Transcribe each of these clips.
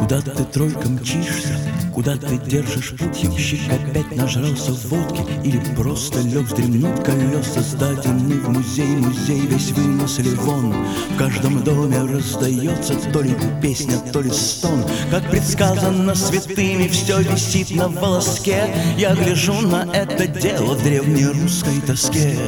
Куда ты тройка мчишься? Куда ты держишь путь? Ямщик опять нажрался водки или просто лег вздремнуть? Колеса сдадены в музей, музей весь вынесли вон. В каждом доме раздается то ли песня, то ли стон. Как предсказано святыми, все висит на волоске. Я гляжу на это дело в древнерусской тоске.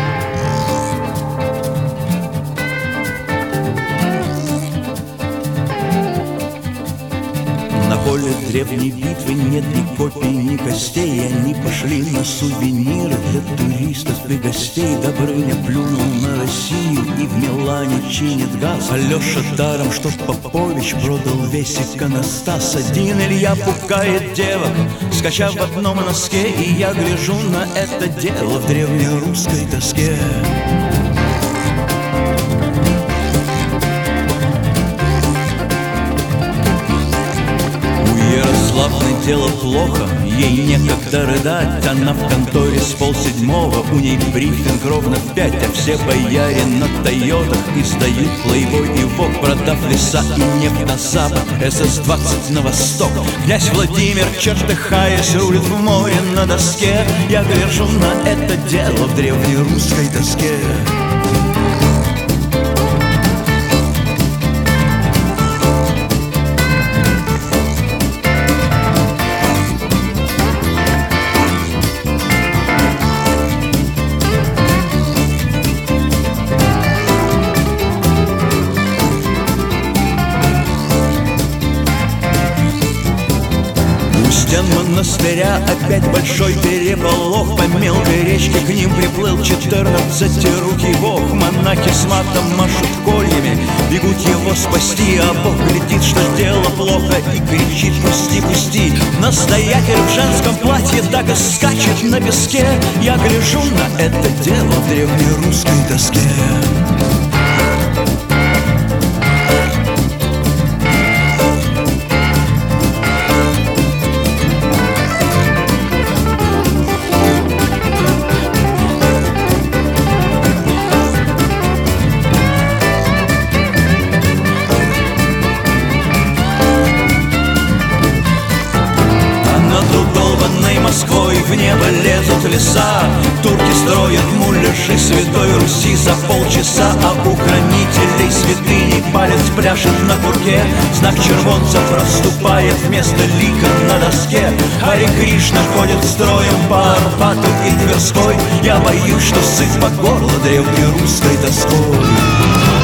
На поле древней битвы нет ни копий, ни костей. Они пошли на сувениры для туристов и гостей. Добрыня плюнул на Россию и в Милане чинит газ. Алеша даром, что Попович продал весь иконостас. Один Илья пугает девок, скачав в одном носке. И я гляжу на это дело в древнерусской тоске. Ярославной дело плохо, ей некогда рыдать. Она в конторе с 6:30, у ней брифинг ровно в 5. А все бояре на Тойотах издают плейбой и вок. Продав леса и нефть на запад, СС-20 на восток. Князь Владимир, чертыхаясь, рулит в море на доске. Я гляжу на это дело в древнерусской тоске. Стен монастыря опять большой переполох. По мелкой речке к ним приплыл 14-рукий бог. Монахи с матом машут кольями, бегут его спасти. А бог глядит, что дело плохо, и кричит: пусти, пусти. Настоятель в женском платье так и скачет на песке. Я гляжу на это дело в древнерусской тоске. Москвой в небо лезут леса. Турки строят муляжи Святой Руси за полчаса. А у хранителей святыни палец пляшет на курке. Знак червонца проступает вместо лика на доске. Харе Кришна ходит строем по Арбату и Тверской. Я боюсь, что сыт по горло древнерусской тоской.